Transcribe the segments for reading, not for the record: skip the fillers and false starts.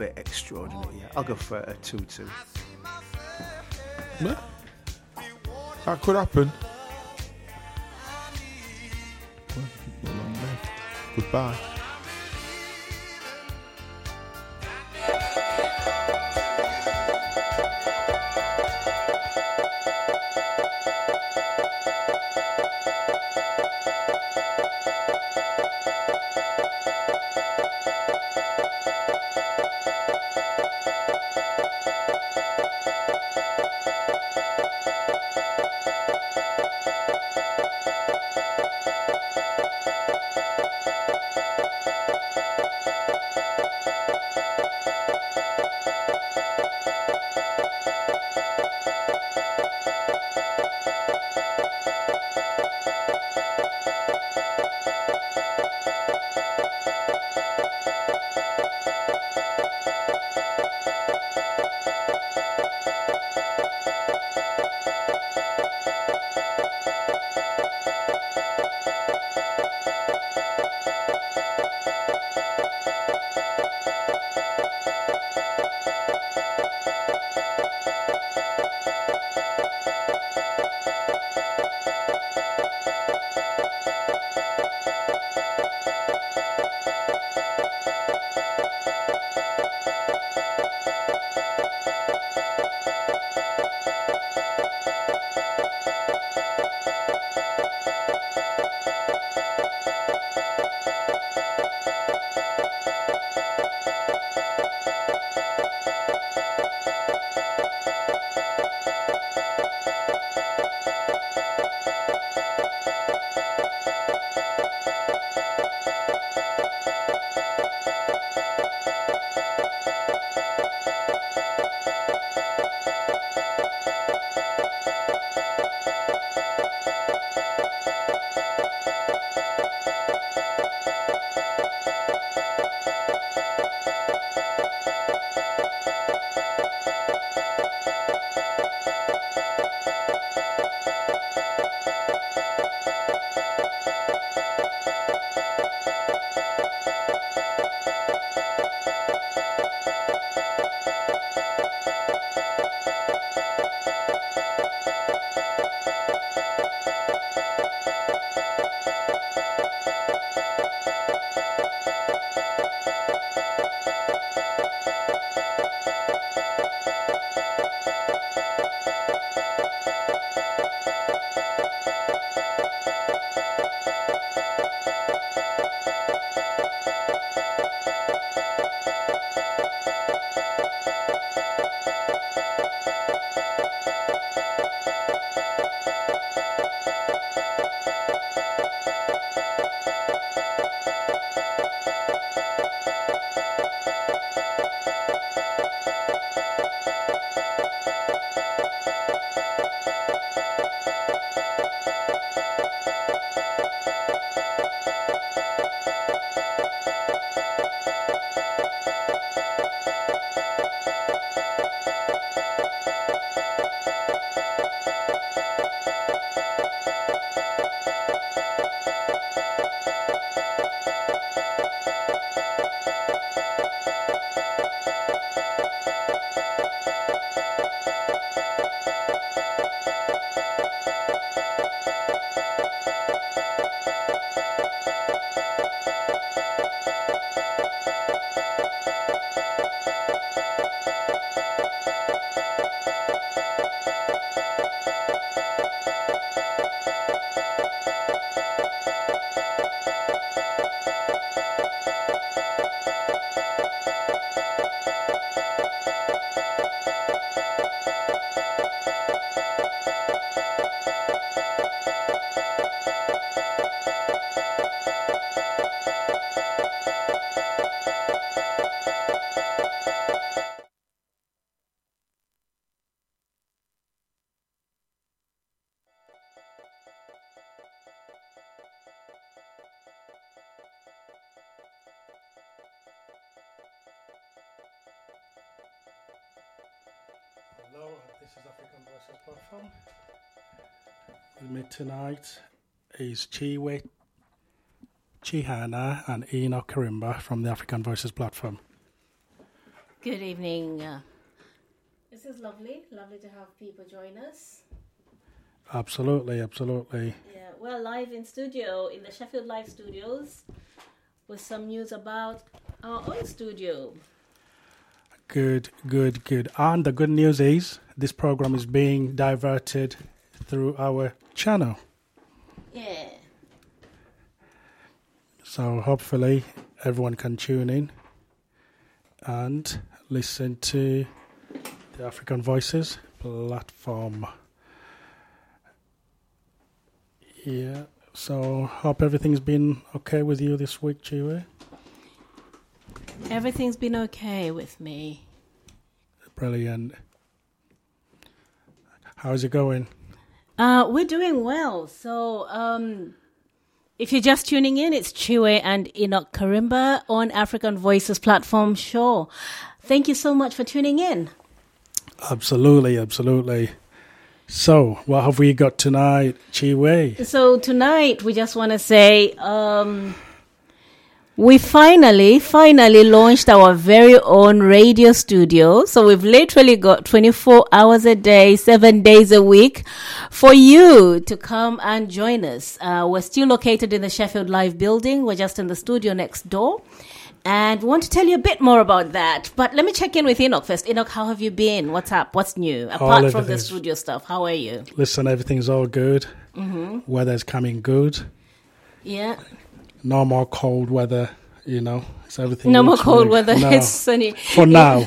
bit extraordinary. Yeah. I'll go for a 2-2. Yeah. That could happen. Well, not long left. Goodbye. Hello, this is African Voices Platform. With me tonight is Chiwe, Chihana, and Enoch Karimba from the African Voices Platform. Good evening. This is lovely. Lovely to have people join us. Absolutely. Yeah, we're live in studio, in the Sheffield Live studios, with some news about our own studio. Good. And the good news is this program is being diverted through our channel. Yeah. So hopefully everyone can tune in and listen to the African Voices platform. Yeah, so hope everything's been okay with you this week, Chiwe. Everything's been okay with me. Brilliant. How's it going? We're doing well. So, if you're just tuning in, it's Chiwe and Enoch Karimba on African Voices platform. Sure. Thank you so much for tuning in. Absolutely. So, what have we got tonight, Chiwe? So tonight, we just want to say we finally launched our very own radio studio. So we've literally got 24 hours a day, 7 days a week for you to come and join us. We're still located in the Sheffield Live building. We're just in the studio next door. And we want to tell you a bit more about that. But let me check in with Enoch first. Enoch, how have you been? What's up? What's new? Apart from the studio stuff, how are you? Listen, everything's all good. Mm-hmm. Weather's coming good. Yeah. No more cold weather, It's everything. No more cold weather. No. It's sunny. For now.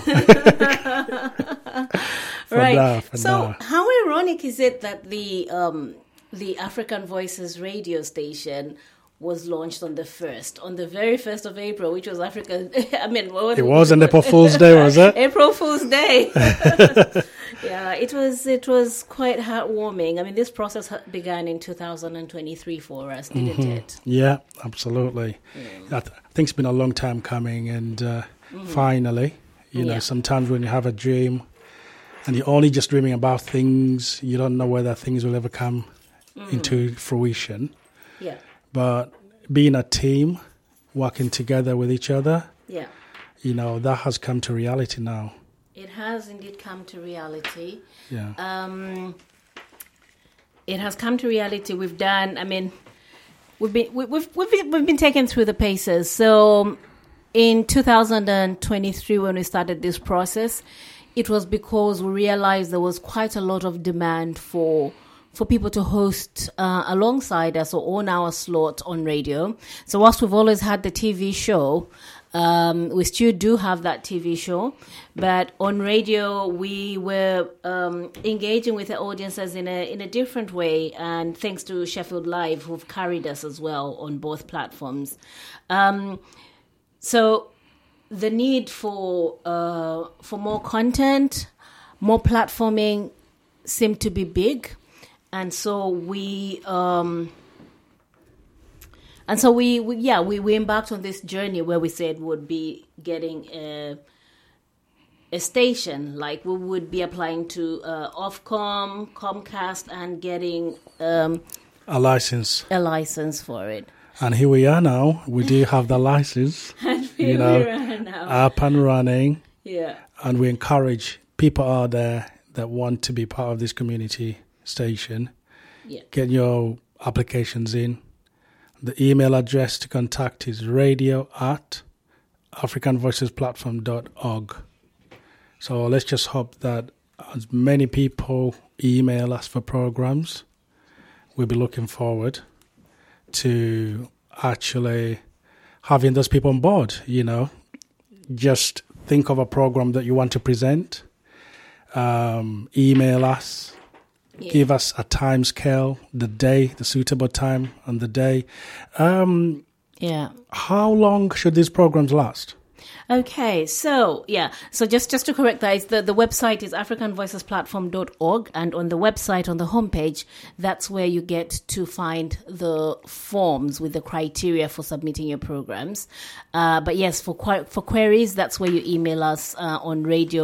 Right. For so now. How ironic is it that the African Voices radio station was launched on the very 1st of April, which was African. It wasn't April Fool's Day, was it? April Fool's Day. Yeah, it was quite heartwarming. This process began in 2023 for us, didn't it? Yeah, absolutely. I think it's been a long time coming, and finally, sometimes when you have a dream and you're only just dreaming about things, you don't know whether things will ever come into fruition. Yeah. But being a team, working together with each other, that has come to reality now. It has indeed come to reality. Yeah. It has come to reality. We've done. We've been taken through the paces. So, in 2023, when we started this process, it was because we realized there was quite a lot of demand for people to host alongside us or on our slot on radio. So whilst we've always had the TV show, we still do have that TV show, but on radio we were engaging with the audiences in a different way, and thanks to Sheffield Live, who've carried us as well on both platforms. So the need for more content, more platforming seemed to be big. And so we embarked on this journey where we said we would be getting a station, like we would be applying to Ofcom, Comcast, and getting a license for it. And here we are now. We do have the license, we are now. Up and running. Yeah. And we encourage people out there that want to be part of this community station. Yeah. Get your applications in. The email address to contact is radio@africanvoicesplatform.org. So let's just hope that as many people email us for programs, we'll be looking forward to actually having those people on board. Just think of a program that you want to present, email us. Yeah. Give us a time scale, the suitable time and the day. How long should these programs last? Okay, so just to correct that, the website is africanvoicesplatform.org, and on the website, on the homepage, that's where you get to find the forms with the criteria for submitting your programs. But yes, for queries, that's where you email us on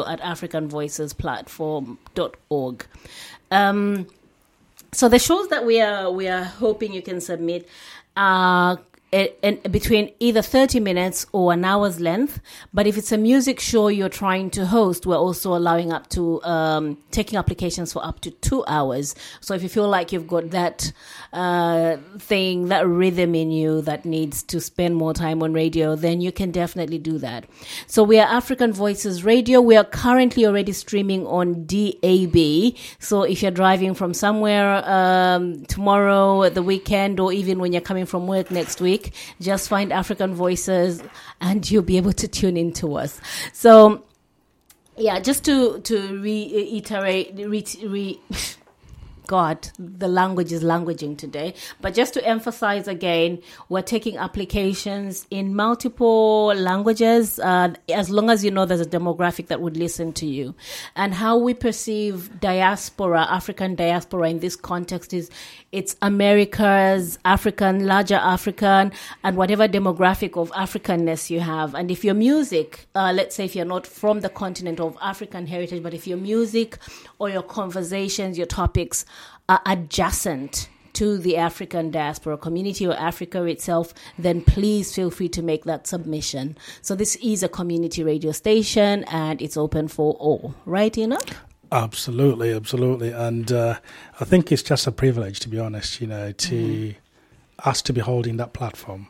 radio@africanvoicesplatform.org. So the shows that we are hoping you can submit are between either 30 minutes or an hour's length. But if it's a music show you're trying to host, we're also allowing up to taking applications for up to 2 hours. So if you feel like you've got that thing, that rhythm in you that needs to spend more time on radio, then you can definitely do that. So we are African Voices Radio. We are currently already streaming on DAB. So if you're driving from somewhere tomorrow, the weekend, or even when you're coming from work next week, just find African Voices and you'll be able to tune into us. So, yeah, just to reiterate, God, the language is languaging today. But just to emphasize again, we're taking applications in multiple languages, as long as you know there's a demographic that would listen to you. And how we perceive diaspora, African diaspora in this context is it's America's African, larger African, and whatever demographic of Africanness you have. And if your music, let's say if you're not from the continent of African heritage, but if your music or your conversations, your topics are adjacent to the African diaspora community or Africa itself, then please feel free to make that submission. So this is a community radio station and it's open for all, right, Enoch? Absolutely. And I think it's just a privilege, to be honest, to us to be holding that platform.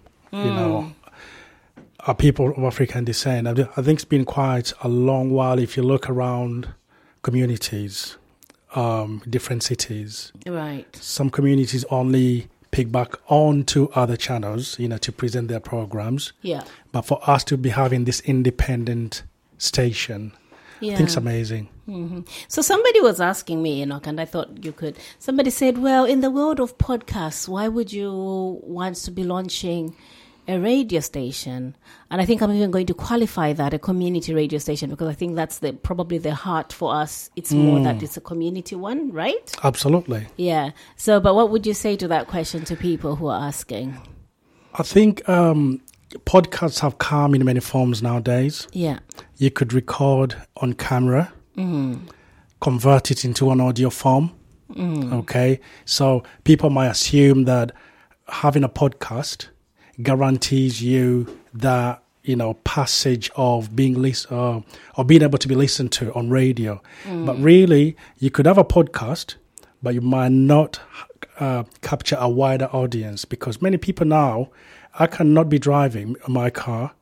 Our people of African descent, I think it's been quite a long while if you look around communities, different cities. Right. Some communities only pick back onto other channels, to present their programs. Yeah. But for us to be having this independent station, I think it's amazing. Mm-hmm. So somebody was asking me, Enoch, and I thought you could. Somebody said, well, in the world of podcasts, why would you want to be launching a radio station? And I think I'm even going to qualify that a community radio station, because I think that's probably the heart for us. It's more that it's a community one, right? Absolutely. Yeah. So, but what would you say to that question to people who are asking? I think podcasts have come in many forms nowadays. Yeah. You could record on camera, convert it into an audio form. Okay. So people might assume that having a podcast guarantees you that, passage of being or being able to be listened to on radio. But really, you could have a podcast, but you might not capture a wider audience, because many people now, I cannot be driving my car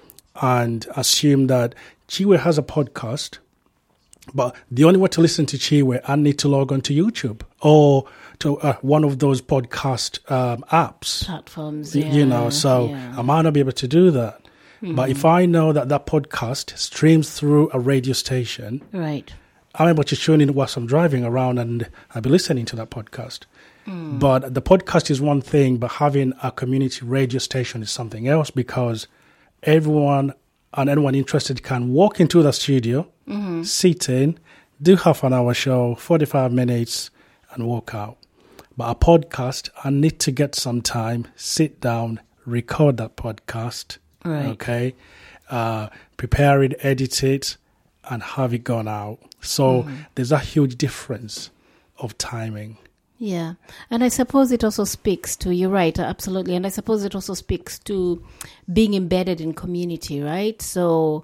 and assume that Chiwe has a podcast, but the only way to listen to Chiwe, I need to log on to YouTube or to one of those podcast apps. Platforms, I might not be able to do that. But if I know that podcast streams through a radio station, right, I'm able to tune in whilst I'm driving around and I'll be listening to that podcast. But the podcast is one thing, but having a community radio station is something else, because everyone and anyone interested can walk into the studio, sit in, do half an hour show, 45 minutes, and walk out. But a podcast, I need to get some time, sit down, record that podcast, right. Okay, prepare it, edit it, and have it gone out. So there's a huge difference of timing. Yeah. And I suppose it also speaks to, you're right, absolutely. And I suppose it also speaks to being embedded in community, right? So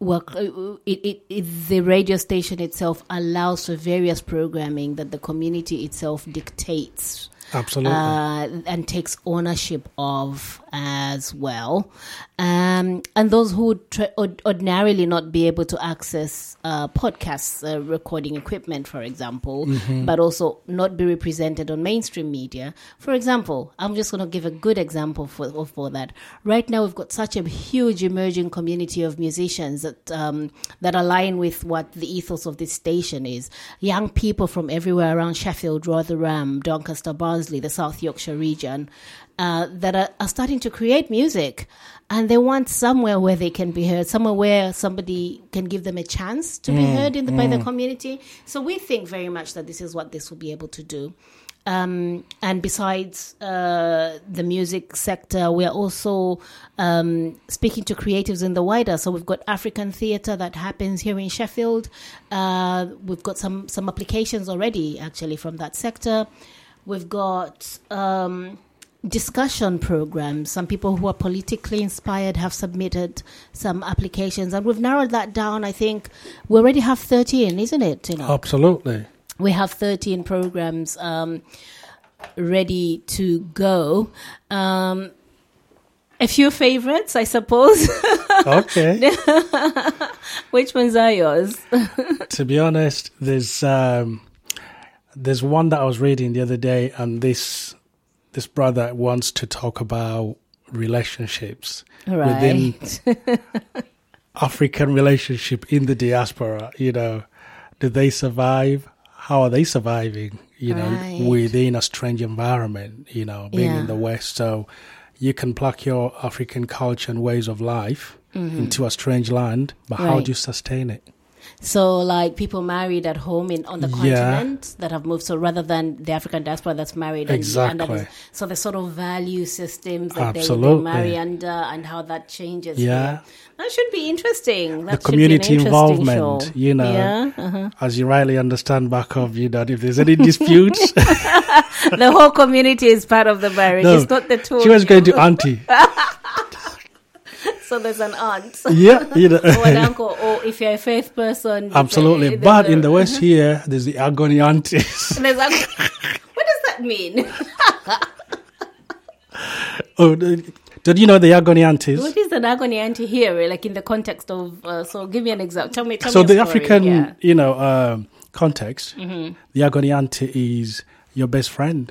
the radio station itself allows for various programming that the community itself dictates. Absolutely. And takes ownership of as well. And those who would ordinarily not be able to access podcasts, recording equipment, for example, but also not be represented on mainstream media. For example, I'm just going to give a good example for that. Right now, we've got such a huge emerging community of musicians that align with what the ethos of this station is. Young people from everywhere around Sheffield, Rotherham, Doncaster, Barnsley, the South Yorkshire region, that are starting to create music, and they want somewhere where they can be heard, somewhere where somebody can give them a chance to be heard by the community. So we think very much that this is what this will be able to do. And besides the music sector, we are also speaking to creatives in the wider. So we've got African theatre that happens here in Sheffield. We've got some applications already, actually, from that sector. We've got discussion programs. Some people who are politically inspired have submitted some applications, and we've narrowed that down. I think we already have 13, isn't it? Absolutely. We have 13 programs ready to go. A few favorites, I suppose. Okay. Which ones are yours? To be honest, there's one that I was reading the other day, and this brother wants to talk about relationships within African relationship in the diaspora. Do they survive? How are they surviving? Within a strange environment. Being in the West, so you can pluck your African culture and ways of life into a strange land, but how do you sustain it? So, like people married at home on the continent that have moved, so rather than the African diaspora that's married. Exactly. So the sort of value systems that they marry under and how that changes. Yeah. That should be interesting. That the community should be an involvement, show. as you rightly understand back of, if there's any disputes. The whole community is part of the marriage. No, it's not the two. She was going to auntie. So there's an aunt. Yeah. Or an uncle. Or if you're a faith person. Absolutely. But in the West here, there's the agony aunties. What does that mean? Did you know the agony aunties? What is an agony auntie here? Like in the context of, so give me an example. Tell me so a the story. African, context, the agony auntie is your best friend.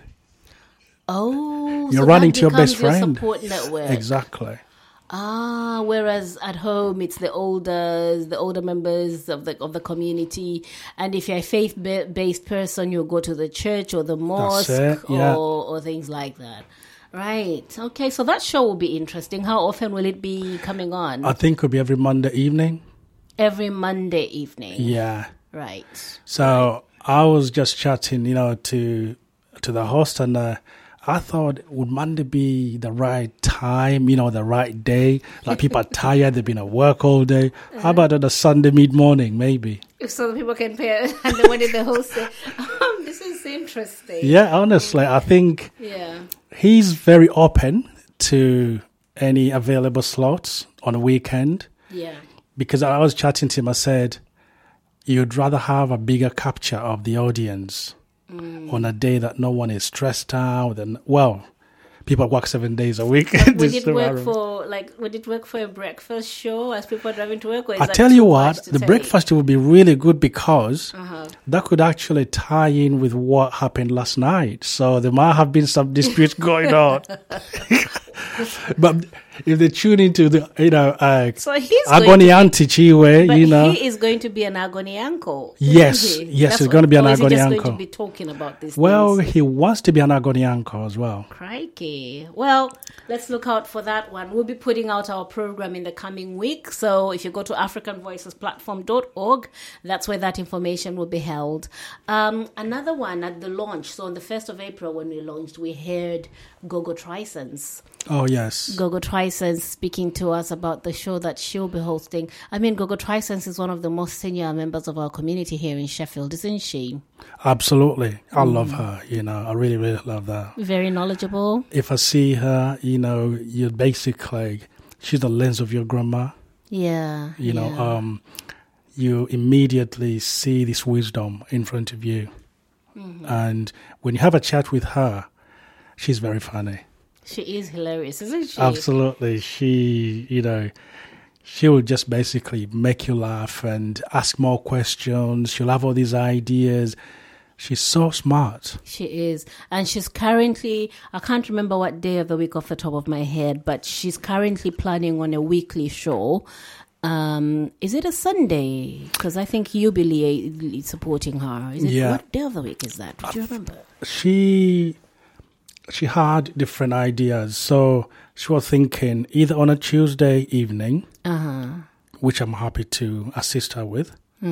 Oh, you're so running that to your best becomes friend. Support network. Exactly. Whereas at home it's the older members of the community, and if you're a faith-based person, you'll go to the church or the mosque or things like that. Right. Okay. So that show will be interesting. How often will it be coming on? I think it'll be every Monday evening. Every Monday evening. Yeah. Right. So I was just chatting, to the host, and I thought, would Monday be the right time, the right day? Like people are tired, they've been at work all day. How about on a Sunday mid-morning, maybe? So people can pay. And then what did the host say? This is interesting. Yeah, honestly, I think he's very open to any available slots on a weekend. Yeah. Because I was chatting to him, I said, you'd rather have a bigger capture of the audience on a day that no one is stressed out, and people work 7 days a week. Would it work for a breakfast show as people are driving to work? Or is I that tell too you much what, to the take? breakfast would be really good because that could actually tie in with what happened last night. So there might have been some disputes going on. But if they tune into the, so he's agony auntie Chiwe, but he is going to be an agony uncle. Yes, he's going to be an agony uncle. uncle. Going to be talking about this. Well, things? he wants to be an agony uncle as well. Crikey. Well, let's look out for that one. We'll be putting out our program in the coming week. So if you go to AfricanVoicesPlatform.org, that's where that information will be held. Another one at the launch. So on the 1st of April when we launched, we heard Gogo Trisons. Oh, yes. Gogo Trisons speaking to us about the show that she'll be hosting. I mean, Gogo Trisons is one of the most senior members of our community here in Sheffield, isn't she? Absolutely. I love her, I really, really love that. Very knowledgeable. If I see her, you're basically, she's the lens of your grandma. Yeah. You immediately see this wisdom in front of you. And when you have a chat with her, she's very funny. She is hilarious, isn't she? Absolutely. She will just basically make you laugh and ask more questions. She'll have all these ideas. She's so smart. She is. And she's currently, I can't remember what day of the week off the top of my head, but she's currently planning on a weekly show. Is it a Sunday? Because I think you'll be supporting her. Is it, what day of the week is that? Do you remember? She had different ideas. So she was thinking either on a Tuesday evening, which I'm happy to assist her with.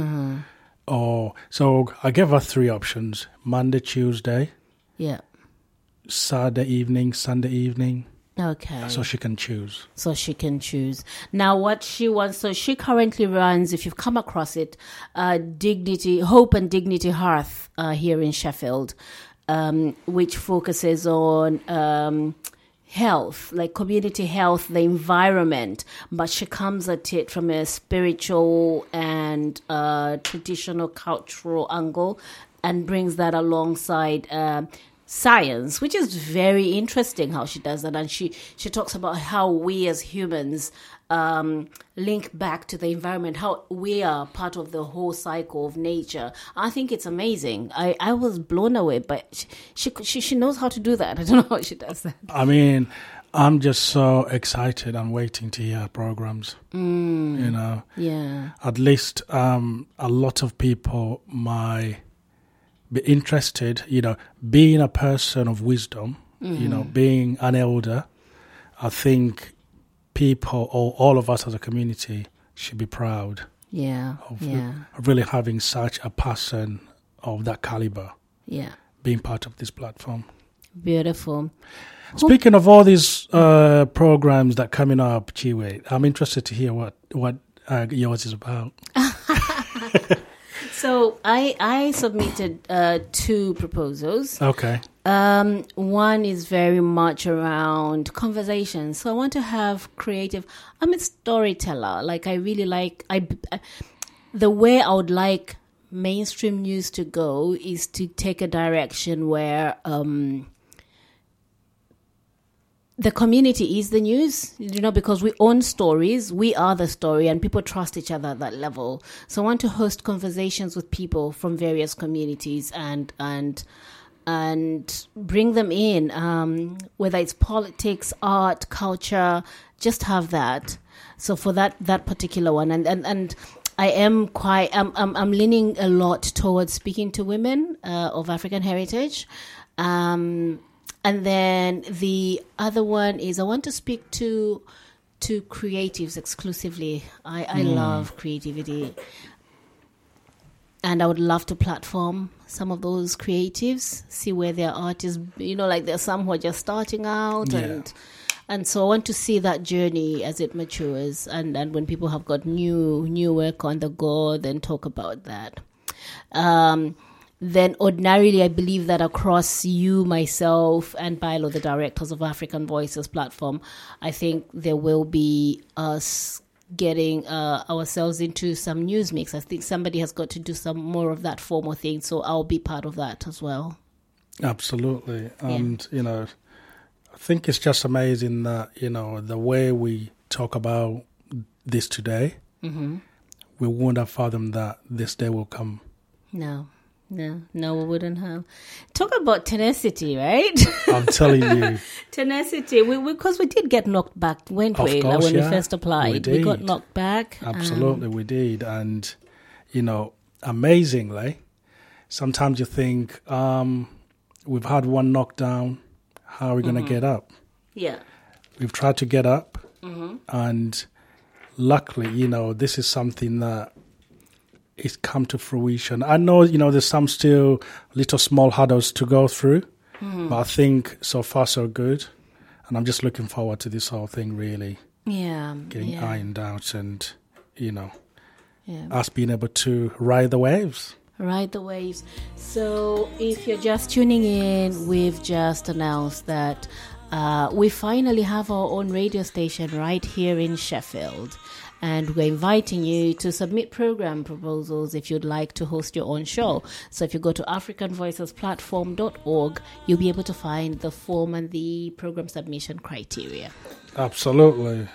So I gave her 3 options: Monday, Tuesday, Saturday evening, Sunday evening. Okay. So she can choose. Now, what she wants, so she currently runs, if you've come across it, Hope and Dignity Hearth here in Sheffield, which focuses on health, like community health, the environment, but she comes at it from a spiritual and traditional cultural angle and brings that alongside science, which is very interesting how she does that. And she talks about how we as humans link back to the environment, how we are part of the whole cycle of nature. I think it's amazing. I was blown away, but she knows how to do that. I don't know how she does that. I mean, I'm just so excited. I'm waiting to hear her programs. Yeah. At least a lot of people might be interested, being a person of wisdom, being an elder. I think people, or all of us as a community, should be proud of really having such a person of that caliber being part of this platform. Beautiful. Speaking of all these programs that are coming up, Chiwe, I'm interested to hear what yours is about. So I submitted 2 proposals. Okay. One is very much around conversations. So I want to have creative. I'm a storyteller. Like, I really like the way I would like mainstream news to go is to take a direction where the community is the news, because we own stories, we are the story, and people trust each other at that level. So I want to host conversations with people from various communities and bring them in, whether it's politics, art, culture, just have that. So for that particular one, and I am I'm leaning a lot towards speaking to women of African heritage. And then the other one is I want to speak to creatives exclusively. I love creativity. And I would love to platform some of those creatives, see where their art is, like there's some who are just starting out. Yeah. And so I want to see that journey as it matures. And when people have got new work on the go, then talk about that. Then ordinarily, I believe that across you, myself, and Bailo, the directors of African Voices platform, I think there will be us getting ourselves into some news mix. I think somebody has got to do some more of that formal thing, so I'll be part of that as well. Absolutely. And, I think it's just amazing that, the way we talk about this today, we wouldn't have fathomed that this day will come. No, we wouldn't have. Talk about tenacity, right? I'm telling you. Tenacity. Because we did get knocked back, weren't we? Of course, when we first applied. We got knocked back. Absolutely, we did. And, amazingly, sometimes you think, we've had one knockdown. How are we going to get up? Yeah. We've tried to get up. And luckily, this is something that it's come to fruition. I know, there's some still little small hurdles to go through, but I think so far so good. And I'm just looking forward to this whole thing really getting ironed out and, us being able to ride the waves. Ride the waves. So if you're just tuning in, we've just announced that we finally have our own radio station right here in Sheffield. And we're inviting you to submit program proposals if you'd like to host your own show. So if you go to africanvoicesplatform.org, you'll be able to find the form and the program submission criteria. Absolutely.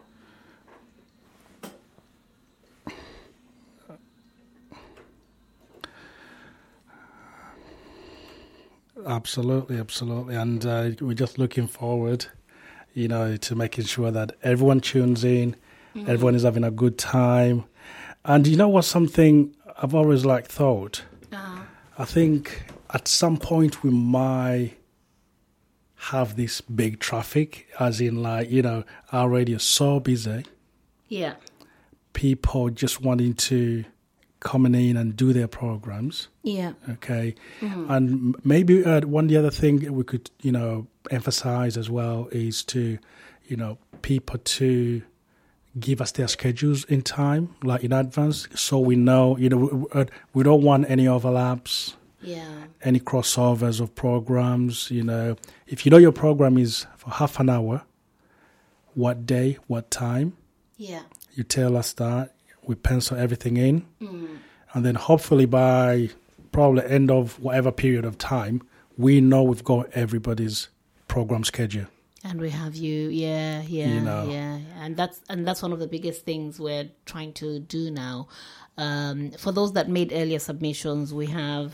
Absolutely. And we're just looking forward, to making sure that everyone tunes in. Everyone is having a good time. And what's something I've always thought? I think at some point we might have this big traffic, as in our radio is so busy. Yeah. People just wanting to come in and do their programs. Yeah. Okay. And maybe the other thing we could, emphasize as well is to, people to give us their schedules in time, in advance, so we know, we don't want any overlaps, any crossovers of programs. If you know your program is for half an hour, what day, what time, you tell us that. We pencil everything in, and then hopefully by probably end of whatever period of time, we know we've got everybody's program schedule. And we have you, and that's one of the biggest things we're trying to do now. For those that made earlier submissions, we have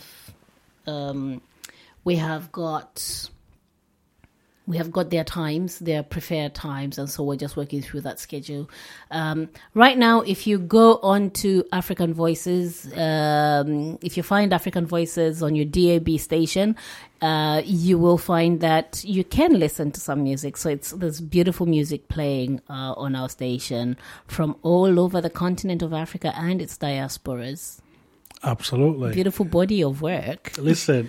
got their times, their preferred times, and so we're just working through that schedule. Right now, if you go on to African Voices, if you find African Voices on your DAB station, you will find that you can listen to some music. So there's beautiful music playing on our station from all over the continent of Africa and its diasporas. Absolutely. Beautiful body of work. Listen.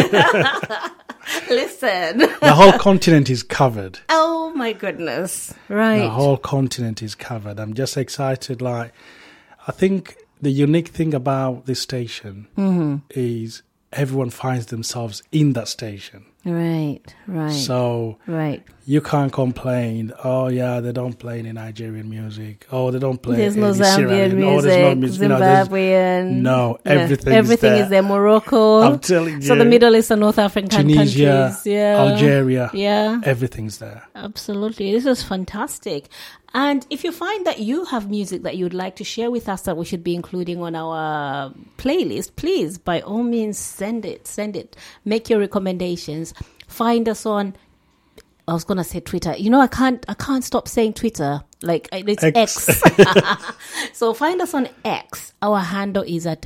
Listen. The whole continent is covered. Oh, my goodness. Right. The whole continent is covered. I'm just excited. I think the unique thing about this station is everyone finds themselves in that station. Right. So you can't complain. Oh, yeah, they don't play any Nigerian music. Oh, they don't play there's any no Zambian music, there's no music. Zimbabwean. Everything is there. Morocco. I'm telling you. So the Middle East and North African Tunisia, countries. Algeria. Yeah. Everything's there. Absolutely. This is fantastic. And if you find that you have music that you'd like to share with us that we should be including on our playlist, please, by all means, send it. Make your recommendations. Find us on, I was going to say Twitter. I can't stop saying Twitter. It's X. So find us on X. Our handle is at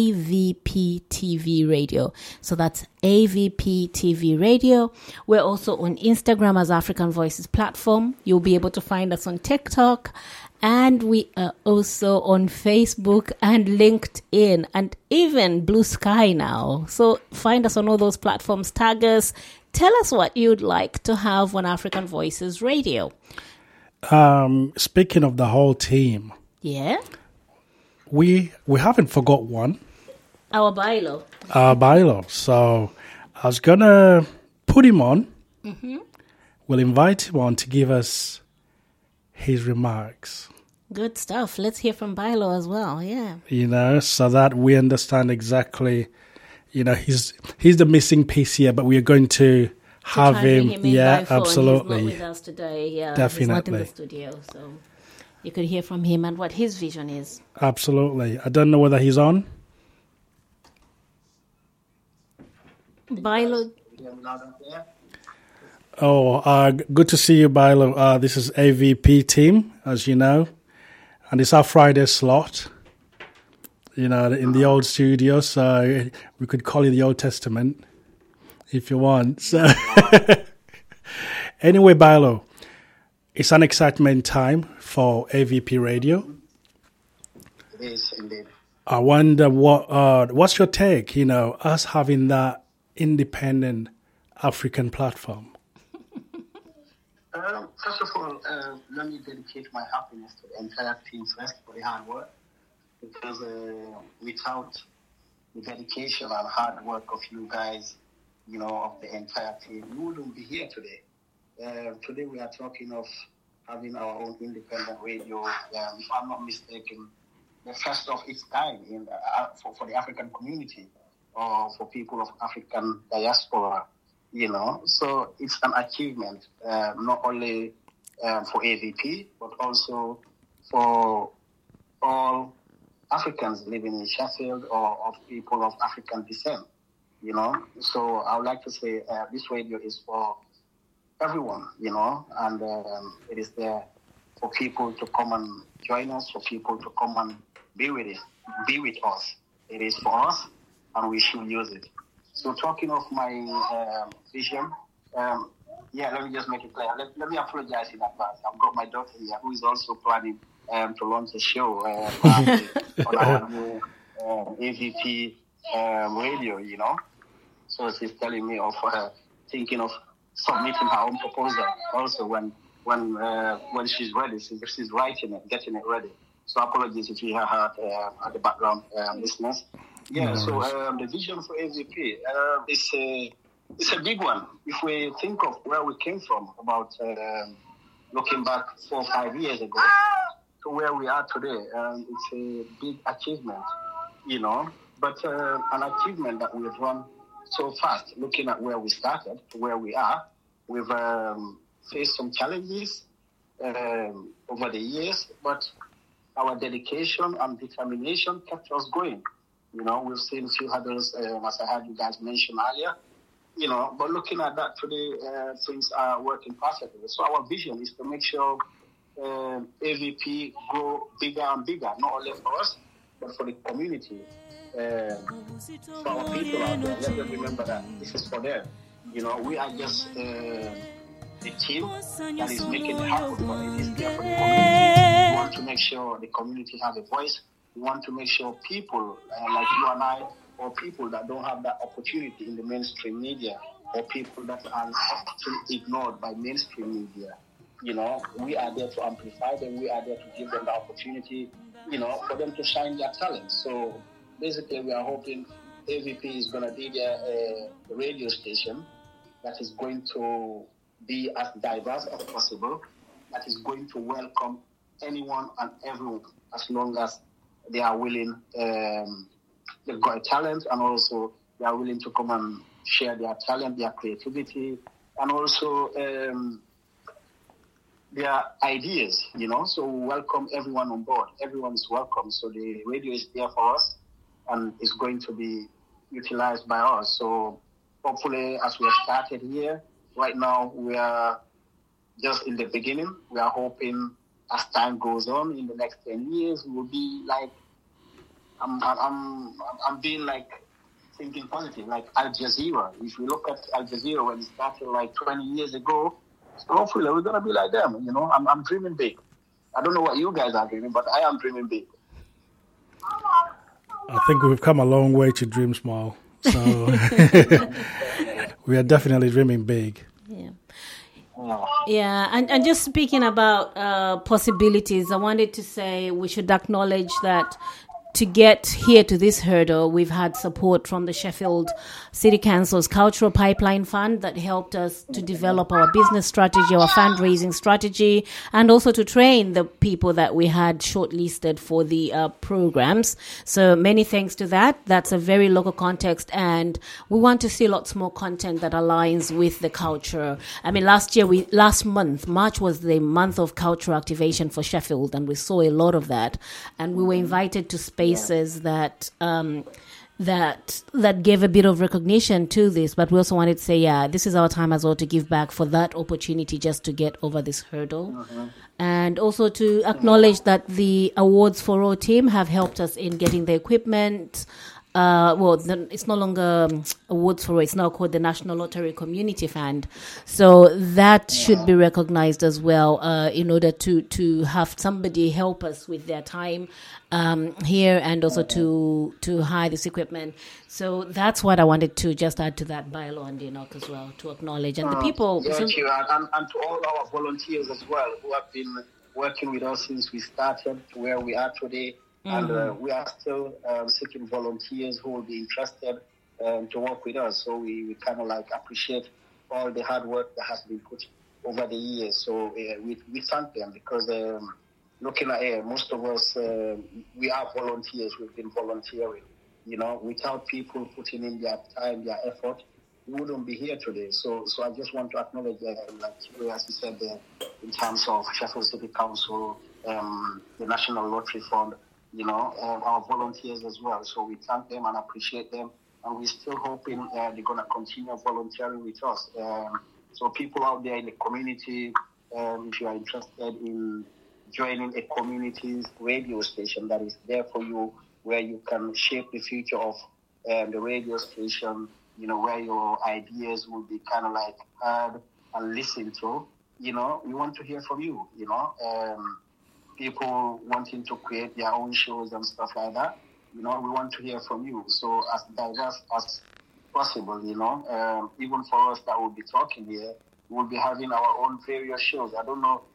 AVP TV So that's AVP TV Radio. We're also on Instagram as African Voices Platform. You'll be able to find us on TikTok. And we are also on Facebook and LinkedIn and even Blue Sky now. So find us on all those platforms. Tag us. Tell us what you'd like to have on African Voices Radio. Speaking of the whole team. Yeah? We haven't forgot one. Our Bailo. So I was going to put him on. Mm-hmm. We'll invite him on to give us his remarks. Good stuff. Let's hear from Bailo as well, yeah. So that we understand exactly, he's the missing piece here, but we are going to have him. Yeah, absolutely. He's not with us today. Yeah, definitely. He's not in the studio, so you could hear from him and what his vision is. Absolutely. I don't know whether he's on. Bailo. Oh, good to see you, Bailo. This is AVP team, as you know, and it's our Friday slot, in the old studio, so we could call it the Old Testament if you want. So anyway, Bailo, it's an excitement time for AVP Radio. It is indeed. I wonder what's your take, us having that independent African platform. First of all, let me dedicate my happiness to the entire team first for the hard work, because without the dedication and hard work of you guys, of the entire team, we wouldn't be here today. Today we are talking of having our own independent radio, if I'm not mistaken, the first of its kind for the African community or for people of African diaspora. So it's an achievement, not only for AVP, but also for all Africans living in Sheffield or of people of African descent, So I would like to say this radio is for everyone, and it is there for people to come and join us, for people to come and be with us. It is for us, and we should use it. So talking of my vision, let me just make it clear. Let me apologize in advance. I've got my daughter here who is also planning to launch a show on our new AVP radio, So she's telling me of thinking of submitting her own proposal also when she's ready. She's writing it, getting it ready. So apologies if you heard at the background, listeners. Yeah, No so worries. the vision for AVP it's a big one. If we think of where we came from, about looking back 4 or 5 years ago to where we are today, it's a big achievement, you know. But an achievement that we've run so fast, looking at where we started to where we are, we've faced some challenges over the years, but our dedication and determination kept us going. You know, we've seen a few hurdles, as I heard you guys mention earlier, you know, but looking at that today, things are working perfectly. So our vision is to make sure AVP grow bigger and bigger, not only for us, but for the community. For our people out there, let them remember that this is for them. You know, we are just the team that is making it happen, but it is there for the community. We want to make sure the community have a voice. We want to make sure people like you and I, or people that don't have that opportunity in the mainstream media, or people that are often ignored by mainstream media, you know, we are there to amplify them. We are there to give them the opportunity, you know, for them to shine their talent. So basically, we are hoping AVP is going to be a radio station that is going to be as diverse as possible, that is going to welcome anyone and everyone as long as they are willing, they've got a talent, and also they are willing to come and share their talent, their creativity, and also their ideas, you know. So we welcome everyone on board. Everyone is welcome. So the radio is there for us, and it's going to be utilized by us. So hopefully, as we have started here, right now we are just in the beginning. We are hoping as time goes on, in the next 10 years, we will be like, I'm being like thinking positive, like Al Jazeera. If we look at Al Jazeera when it started like 20 years ago, so hopefully we're gonna be like them. You know, I'm dreaming big. I don't know what you guys are dreaming, but I am dreaming big. I think we've come a long way to dream small. So we are definitely dreaming big. Yeah. Yeah, and just speaking about possibilities, I wanted to say we should acknowledge that to get here to this hurdle, we've had support from the Sheffield City Council's Cultural Pipeline Fund that helped us to develop our business strategy, our fundraising strategy, and also to train the people that we had shortlisted for the programs. So many thanks to that. That's a very local context, and we want to see lots more content that aligns with the culture. I mean, last month, March was the month of cultural activation for Sheffield, and we saw a lot of that. And we were invited to spaces that gave a bit of recognition to this, but we also wanted to say, yeah, this is our time as well to give back for that opportunity just to get over this hurdle. And also to acknowledge that the Awards for All team have helped us in getting the equipment. It's no longer Awards for All, it's now called the National Lottery Community Fund. So that should be recognized as well, in order to have somebody help us with their time here, and also to hire this equipment. So that's what I wanted to just add to that by Law and Enoch as well, to acknowledge. And the people... Thank you, and to all our volunteers as well, who have been working with us since we started to where we are today. And we are still seeking volunteers who will be interested to work with us. So we kind of like appreciate all the hard work that has been put over the years. So we thank them, because looking at most of us, we are volunteers. We've been volunteering. You know, without people putting in their time, their effort, we wouldn't be here today. So I just want to acknowledge, as you said, in terms of Sheffield City Council, the National Lottery Fund, you know, our volunteers as well. So we thank them and appreciate them. And we're still hoping they're going to continue volunteering with us. So people out there in the community, if you are interested in joining a community radio station that is there for you, where you can shape the future of the radio station, you know, where your ideas will be kind of like heard and listened to, you know, we want to hear from you, you know. People wanting to create their own shows and stuff like that, you know, we want to hear from you. So as diverse as possible, you know, even for us that will be talking here, we'll be having our own various shows. I don't know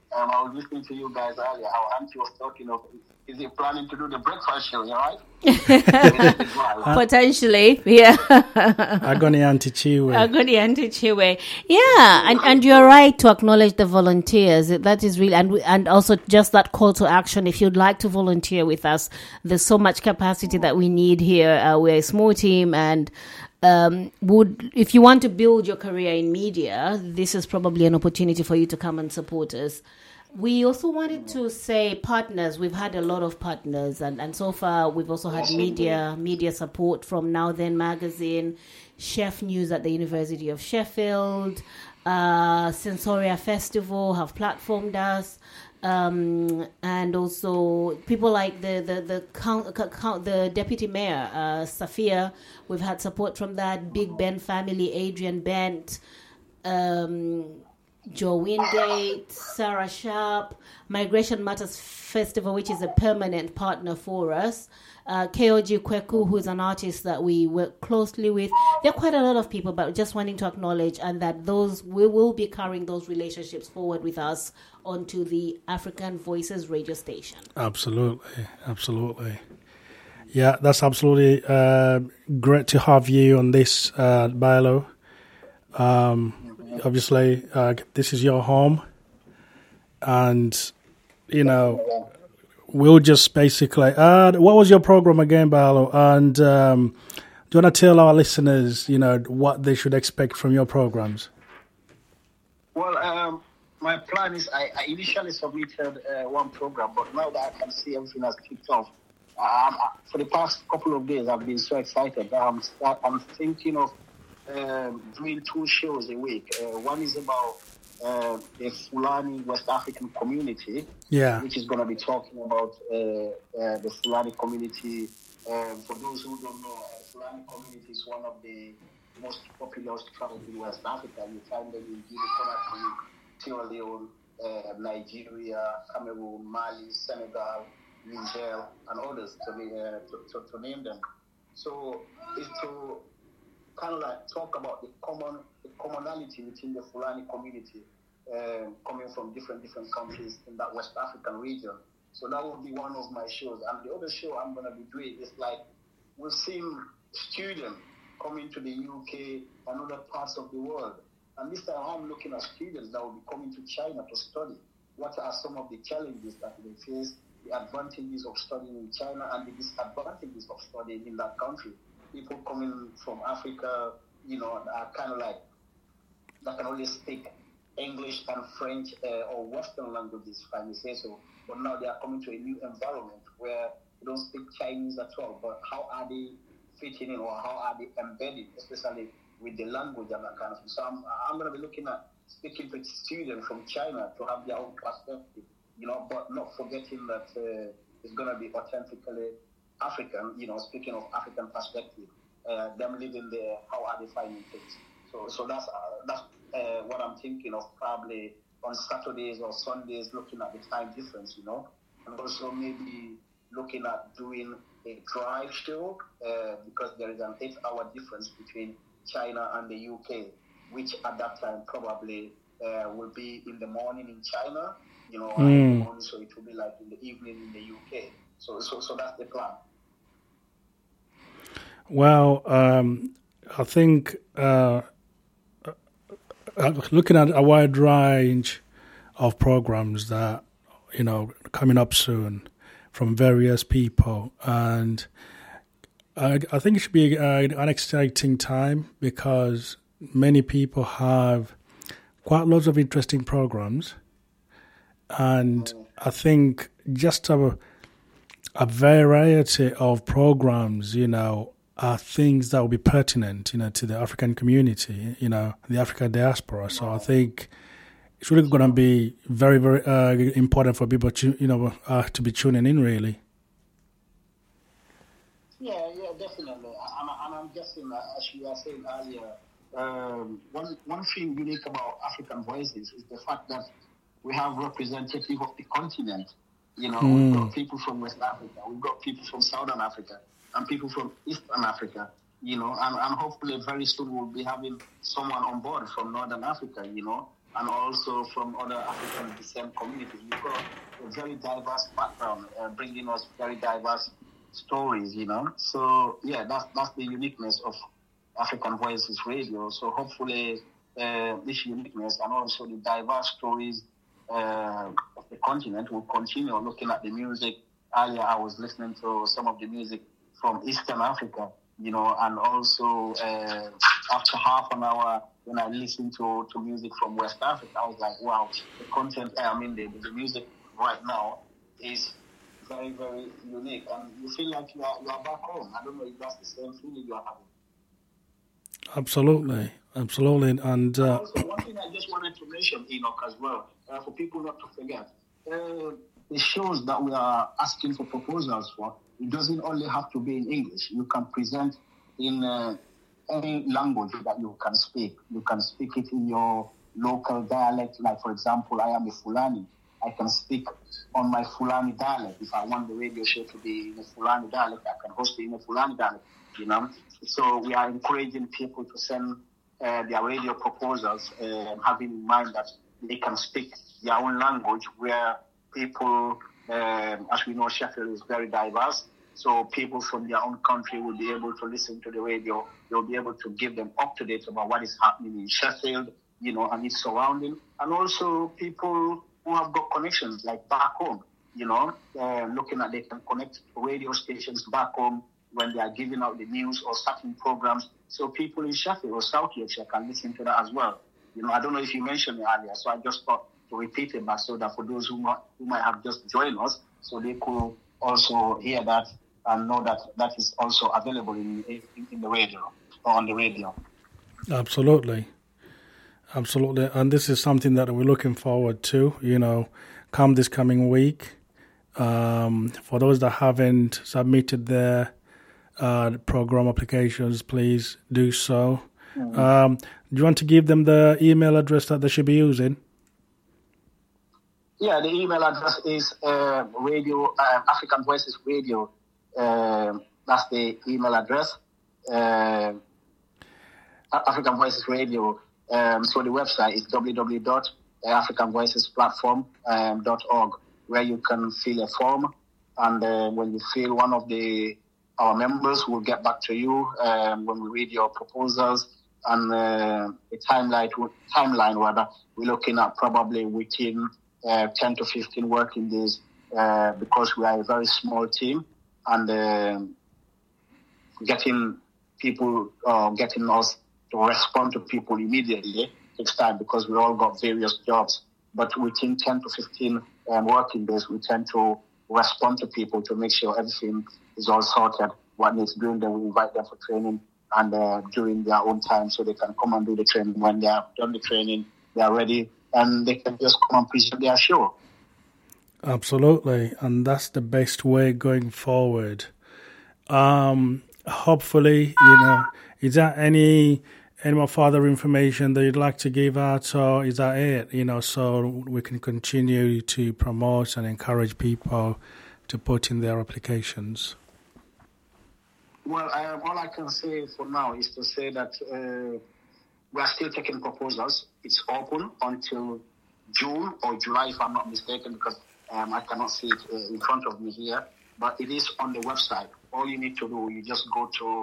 I was listening to you guys earlier, how Auntie was talking of, is he planning to do the breakfast show, you right? Potentially, yeah. Agoni Antichiwe. Yeah, and you're right to acknowledge the volunteers. That is really, and also just that call to action. If you'd like to volunteer with us, there's so much capacity that we need here. We're a small team, and if you want to build your career in media, this is probably an opportunity for you to come and support us. We also wanted to say partners. We've had a lot of partners, and so far we've also had media support from Now Then Magazine, Chef News at the University of Sheffield, Sensoria Festival have platformed us, and also people like the deputy mayor, Safia. We've had support from that. Big Ben family, Adrian Bent, Joe Wingate, Sarah Sharp, Migration Matters Festival, which is a permanent partner for us, KOG Kweku, who is an artist that we work closely with. There are quite a lot of people, but just wanting to acknowledge and that we will be carrying those relationships forward with us onto the African Voices radio station. Absolutely. Yeah, that's absolutely great to have you on this, Bailo. Obviously, this is your home, and we'll just basically. What was your program again, Bailo? And do you want to tell our listeners, what they should expect from your programs? Well, my plan is I initially submitted one program, but now that I can see everything has kicked off, for the past couple of days I've been so excited. I'm thinking of doing 2 shows a week. One is about the Fulani West African community, which is going to be talking about the Fulani community. For those who don't know, Fulani community is one of the most popular tribes in West Africa. You find them in Guinea-Conakry, Sierra Leone, Nigeria, Cameroon, Mali, Senegal, Niger, and others, to name them. So it's to kind of like talk about the commonality within the Fulani community, coming from different countries in that West African region. So that will be one of my shows. And the other show I'm going to be doing is like, we've seen students coming to the UK and other parts of the world. And this time I'm looking at students that will be coming to China to study. What are some of the challenges that they face, the advantages of studying in China and the disadvantages of studying in that country? People coming from Africa, are kind of like, that can only speak English and French or Western languages, if I may say so. But now they are coming to a new environment where they don't speak Chinese at all. But how are they fitting in, or how are they embedded, especially with the language and that kind of thing? So I'm going to be looking at speaking to students from China to have their own perspective, but not forgetting that it's going to be authentically African, speaking of African perspective, them living there, how are they finding things? So that's what I'm thinking of, probably on Saturdays or Sundays, looking at the time difference, and also maybe looking at doing a drive show, because there is an 8-hour difference between China and the UK, which at that time probably will be in the morning in China, in the morning, so it will be like in the evening in the UK. So that's the plan. Well, I think looking at a wide range of programs that, coming up soon from various people, and I think it should be an exciting time because many people have quite lots of interesting programs, and I think just a variety of programs, are things that will be pertinent, to the African community, the African diaspora. So I think it's really going to be very, very important for people to, to be tuning in, really. Yeah, definitely. And I'm guessing, as you were saying earlier, one thing unique about African Voices is the fact that we have representatives of the continent. We've got people from West Africa, we've got people from Southern Africa, and people from Eastern Africa, and hopefully very soon we'll be having someone on board from Northern Africa, and also from other African descent communities. We've got a very diverse background, bringing us very diverse stories, So, yeah, that's the uniqueness of African Voices Radio. So hopefully this uniqueness and also the diverse stories of the continent will continue. Looking at the music, earlier I was listening to some of the music from Eastern Africa, and also after half an hour when I listened to music from West Africa, I was like, wow, the content, the music right now is very, very unique. And you feel like you are back home. I don't know if that's the same feeling you are having. Absolutely. And also, one thing I just wanted to mention, Enoch, as well, for people not to forget, the shows that we are asking for proposals for, it doesn't only have to be in English. You can present in any language that you can speak. You can speak it in your local dialect. Like, for example, I am a Fulani. I can speak on my Fulani dialect. If I want the radio show to be in a Fulani dialect, I can host it in a Fulani dialect, So we are encouraging people to send their radio proposals, having in mind that they can speak their own language, where people, as we know, Sheffield is very diverse. So people from their own country will be able to listen to the radio. They'll be able to give them up to date about what is happening in Sheffield, and its surrounding. And also people who have got connections, like back home, looking at they can connect to radio stations back home when they are giving out the news or certain programs. So people in Sheffield or South Yorkshire can listen to that as well. I don't know if you mentioned it earlier, so I just thought to repeat it back so that for those who might have just joined us, so they could also hear that and know that is also available in the radio or on the radio. Absolutely. And this is something that we're looking forward to, come this coming week. For those that haven't submitted their program applications, please do so. Do you want to give them the email address that they should be using? Yeah, the email address is radio African Voices Radio. That's the email address. African Voices Radio. So the website is www.africanvoicesplatform.org, where you can fill a form, and when you fill, one of our members will get back to you when we read your proposals, and the timeline rather, we're looking at probably within 10 to 15 working days, because we are a very small team, and getting us to respond to people immediately takes time, because we all got various jobs. But within 10 to 15 working days, we tend to respond to people to make sure everything is all sorted. What needs doing, then we invite them for training, and during their own time, so they can come and do the training. When they have done the training, they are ready, and they can just come and present their show. Absolutely, and that's the best way going forward. Hopefully, is there any more further information that you'd like to give out, or is that it? So we can continue to promote and encourage people to put in their applications. Well, all I can say for now is to say that we are still taking proposals. It's open until June or July, if I'm not mistaken, because I cannot see it in front of me here. But it is on the website. All you need to do, you just go to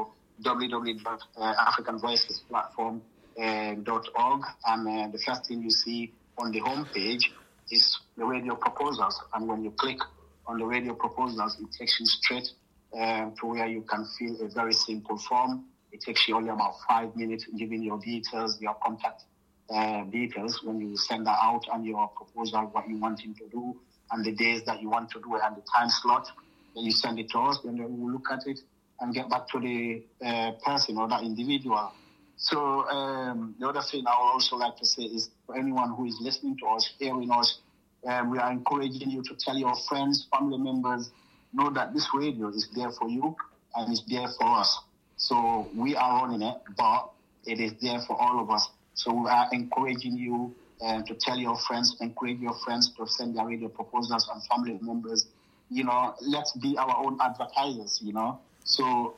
www.africanvoicesplatform.org, and the first thing you see on the home page is the radio proposals. And when you click on the radio proposals, it takes you straight to where you can fill a very simple form. It takes you only about 5 minutes, giving your details, your contact details when you send that out, and your proposal, what you want him to do, and the days that you want to do it, and the time slot. Then you send it to us, then we will look at it and get back to the person or that individual. So the other thing I would also like to say is, for anyone who is listening to us, hearing us, we are encouraging you to tell your friends, family members, know that this radio is there for you and it's there for us. So we are running it, but it is there for all of us. So we are encouraging you to tell your friends, encourage your friends to send their radio proposals, and family members. Let's be our own advertisers, So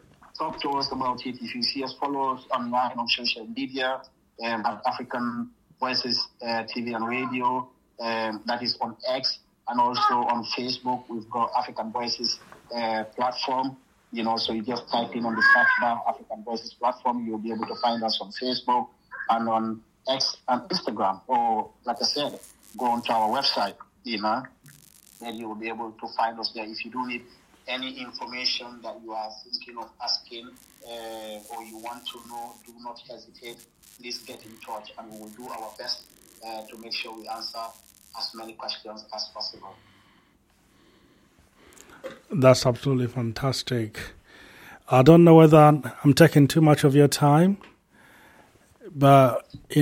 talk to us about it. If you see us, follow us online on social media, at African Voices TV and Radio. That is on X, and also on Facebook. We've got African Voices platform. So you just type in on the search bar African Voices platform. You'll be able to find us on Facebook and on X and Instagram. Or, like I said, go onto our website, then you will be able to find us there. If you do need any information that you are thinking of asking or you want to know, do not hesitate. Please get in touch, and we will do our best to make sure we answer as many questions as possible. That's absolutely fantastic. I don't know whether I'm taking too much of your time, but, if...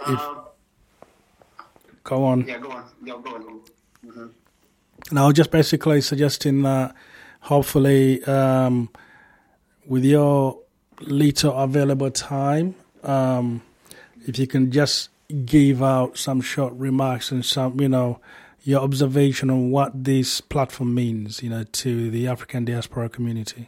go on. Yeah, go on. Yeah, go on. Mm-hmm. And I was just basically suggesting that hopefully with your little available time, if you can just give out some short remarks and some, your observation on what this platform means, to the African diaspora community.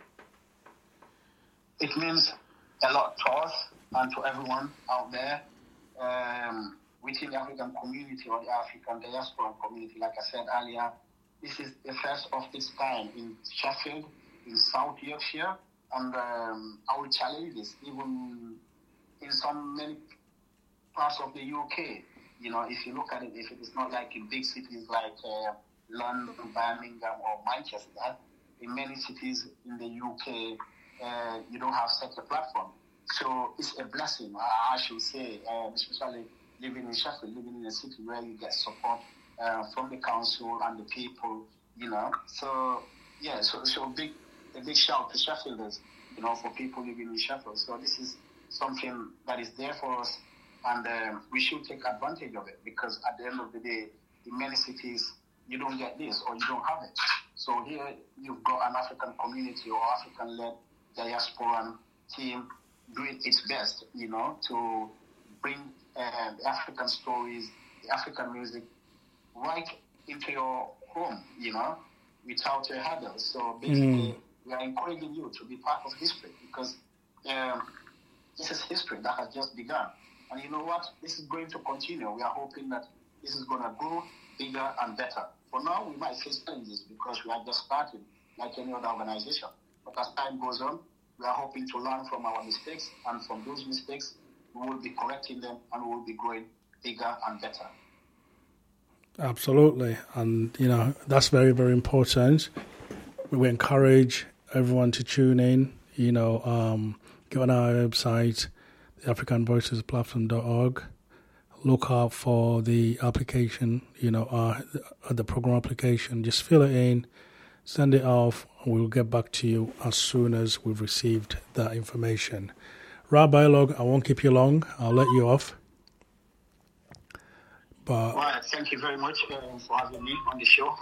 It means a lot to us and to everyone out there within the African community or the African diaspora community. Like I said earlier, this is the first of its kind in Sheffield, in South Yorkshire, and I will challenge this even in many parts of the UK. If you look at it, if it is not like in big cities like London, Birmingham, or Manchester, in many cities in the UK, you don't have such a platform. So it's a blessing, I should say, especially living in Sheffield, living in a city where you get support from the council and the people, So, yeah, so a big shout to Sheffielders, for people living in Sheffield. So this is something that is there for us, and we should take advantage of it, because at the end of the day, in many cities, you don't get this or you don't have it. So here you've got an African community or African-led diaspora team doing its best, to bring the African stories, the African music right into your home, without a hurdle. So basically, we are encouraging you to be part of history, because this is history that has just begun. And you know what? This is going to continue. We are hoping that this is going to grow bigger and better. For now, we might face challenges because we are just starting like any other organization. But as time goes on, we are hoping to learn from our mistakes, and from those mistakes, we will be correcting them, and we will be growing bigger and better. Absolutely. And, that's very, very important. We encourage everyone to tune in, go on our website, theafricanvoicesplatform.org. Look out for the application, the program application. Just fill it in, send it off, and we'll get back to you as soon as we've received that information. Rabbi Log, I won't keep you long. I'll let you off. But right, thank you very much for having me on the show.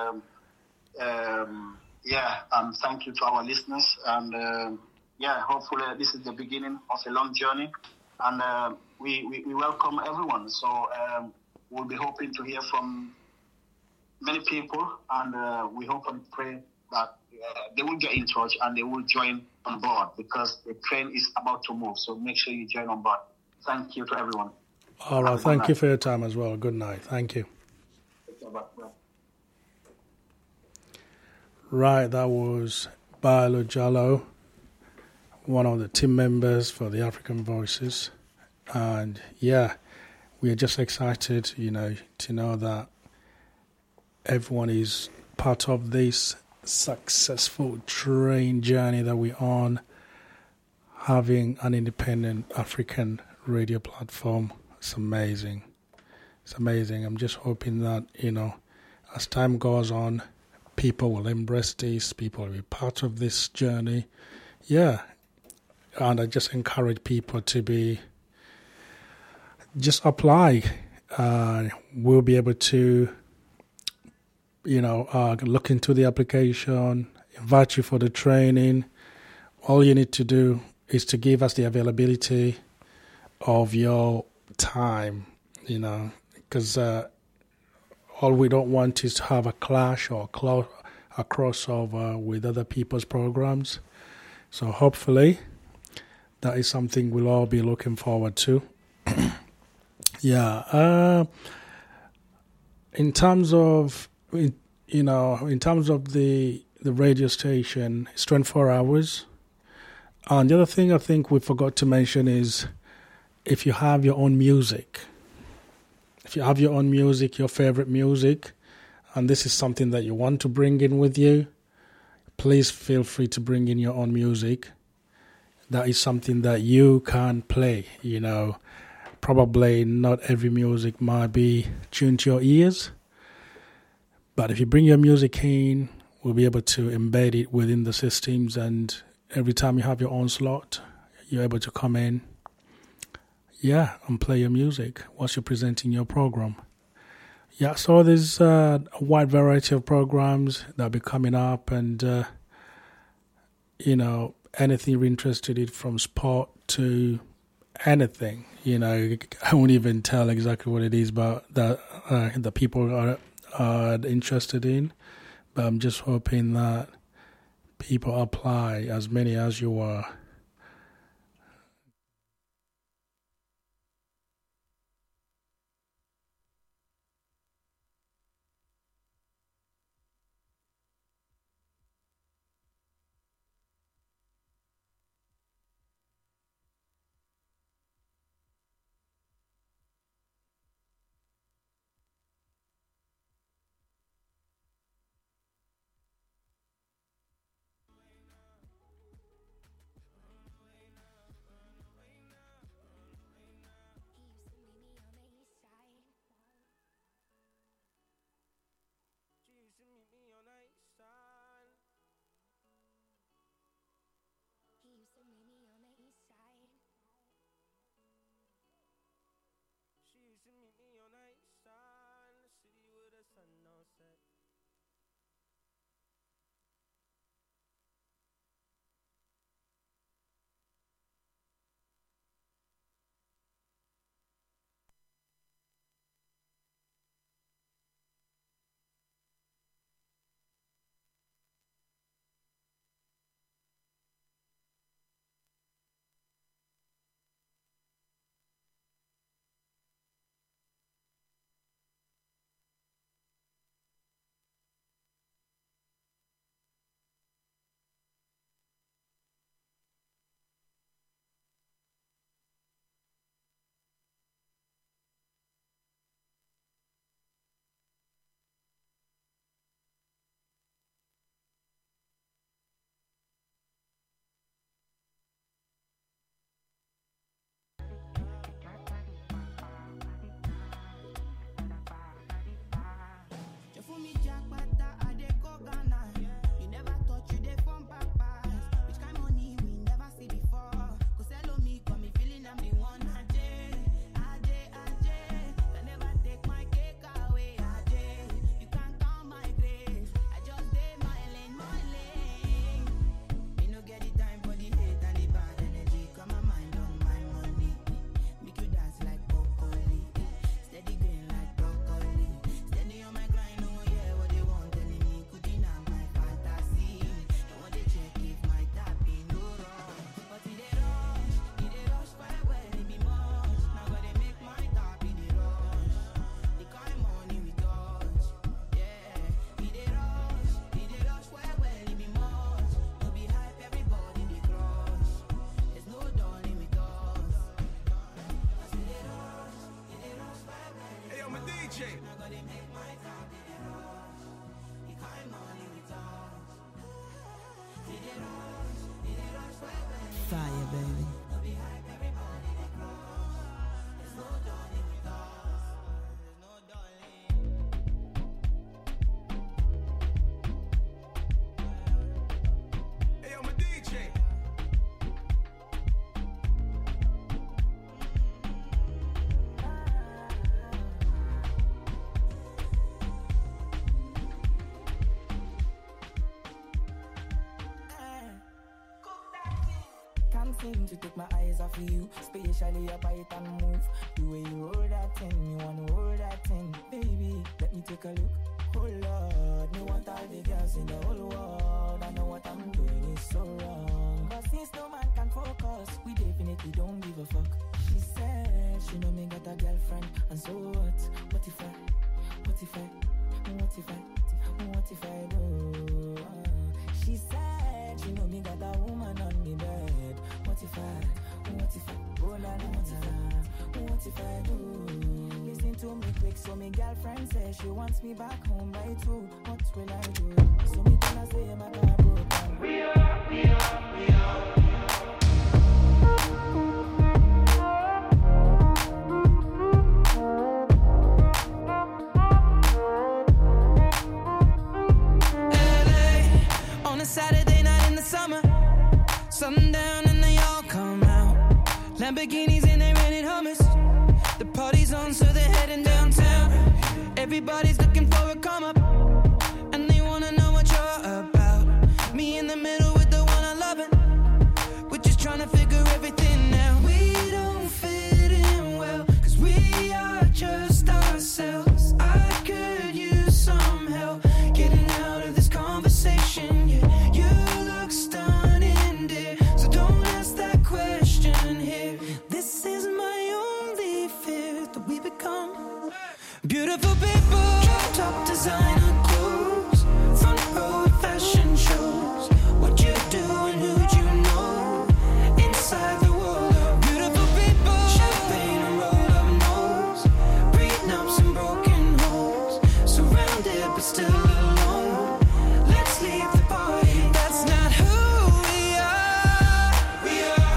Thank you to our listeners. And hopefully this is the beginning of a long journey. And we welcome everyone. So we'll be hoping to hear from many people. And we hope and pray that they will get in touch and they will join on board, because the train is about to move. So make sure you join on board. Thank you to everyone. All right. Thank you for your time as well. Good night. Thank you. Right. That was Bailo Jallow, one of the team members for the African Voices. And we are just excited, to know that everyone is part of this successful train journey that we're on, having an independent African radio platform. It's amazing. It's amazing. I'm just hoping that, as time goes on, people will embrace this, people will be part of this journey. Yeah. And I just encourage people to just apply. We'll be able to, look into the application, invite you for the training. All you need to do is to give us the availability of your time, because all we don't want is to have a clash or a crossover with other people's programs. So hopefully that is something we'll all be looking forward to. Yeah. In terms of the radio station, it's 24 hours. And the other thing I think we forgot to mention is if you have your own music, your favorite music, and this is something that you want to bring in with you, please feel free to bring in your own music. That is something that you can play, Probably not every music might be tuned to your ears, but if you bring your music in, we'll be able to embed it within the systems, and every time you have your own slot, you're able to come in, and play your music whilst you're presenting your program. Yeah, so there's a wide variety of programs that'll be coming up, and, anything you're interested in, from sport to anything. I won't even tell exactly what it is, but that people are interested in. But I'm just hoping that people apply, as many as you are. Fire, baby. Seem to take my eyes off of you, especially your bite and move. The way you roll that thing, me wanna roll that thing. Baby, let me take a look. Oh Lord, me want all the girls in the whole world. I know what I'm doing is so wrong, but since no man can focus, we definitely don't give a fuck. She said she know me got a girlfriend, So my girlfriend says she wants me back home by 2. What will I do? So me tell her say my car broke down. We are. On a Saturday night in the summer, sundown and they all come out. Lamborghinis and they rented hummus. The party's on, so they're heading downtown. Everybody's looking for a come up, and they wanna know what you're about. Me in the middle with the one I love it. We're just trying to figure everything out. We don't fit in well, 'cause we are just ourselves. I could use some help getting out of this conversation. Yeah, you look stunning, dear, so don't ask that question here. This is my only fear, that we become beautiful people. Drop top designer clothes, front row fashion shows. What you do and who'd you know? Inside the world of beautiful people. Champagne and roll up nose, prenups and broken homes. Surrounded but still alone. Let's leave the party. That's not who we are. We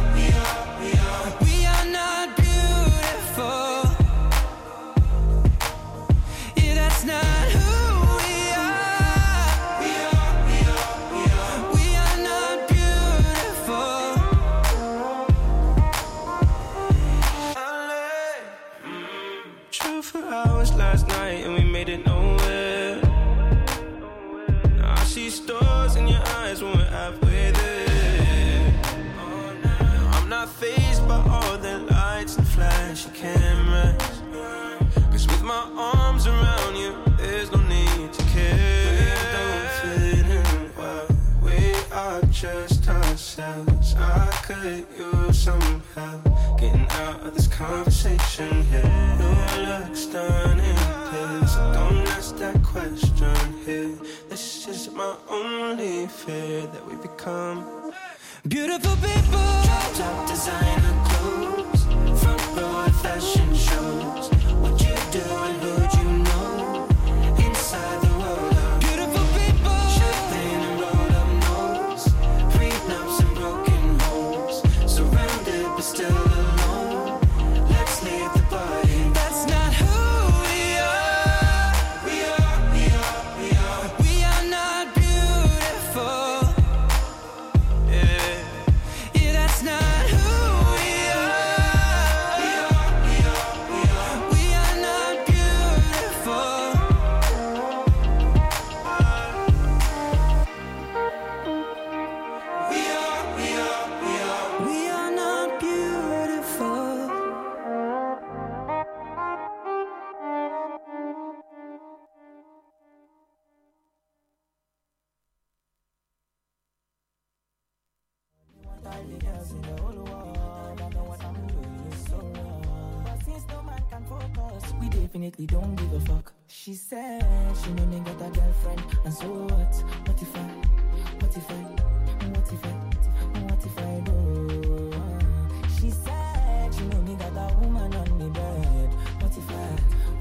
are not beautiful. Yeah, that's not who we are. We are not beautiful. True for hours last night and we made it nowhere. Now I see stars in your eyes when we're halfway there. Now I'm not fazed by all the lights and flashy cameras, 'cause with my arms around you, there's no need to care. We don't fit in well, we are just ourselves. I could use some help getting out of this conversation here. You look stunning, dear, so don't ask that question here. This is my only fear, that we become beautiful people. Top designer clothes, front row fashion shows. What you do and who'd you know? Inside the world of beautiful people. Champagne and roll up nose, prenups and broken homes. Surrounded but still alone. Let's leave the party. That's not who we are. We are not beautiful. Yeah, that's not who we are. We are not beautiful. We are not beautiful. All the girls in the whole world, I know what I'm doing is so wrong. But since no man can focus, we definitely don't give a fuck. She said she know me got a girlfriend, and so what? What if I go? She said she know me got a woman on me bed. What if I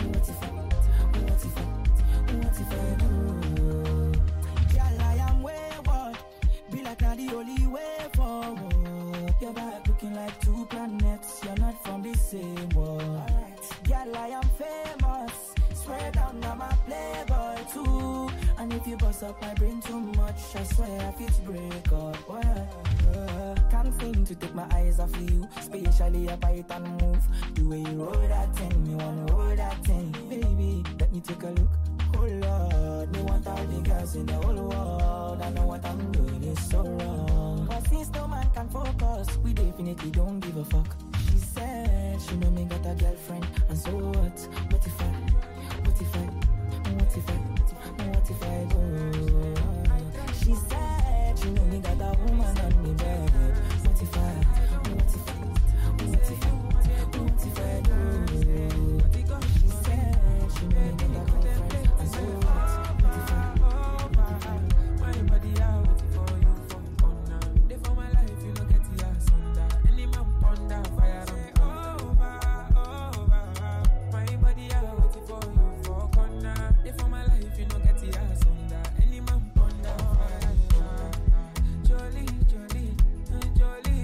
do? Girl, I am wayward. Be like not the only way forward. Your back looking like 2 planets. You're not from the same world. Girl, I am famous. Swear down, I'm a playboy too. And if you bust up my brain too much, I swear if it's break up. Can't seem to take my eyes off of you, especially a bite and move. The way you roll that thing, me wanna roll that thing. Baby, let me take a look. Oh Lord, me want all the girls in the whole world. I know what I'm doing is so wrong. But since no man can focus, we definitely don't give a fuck. She said she know me got a girlfriend, and so what? What if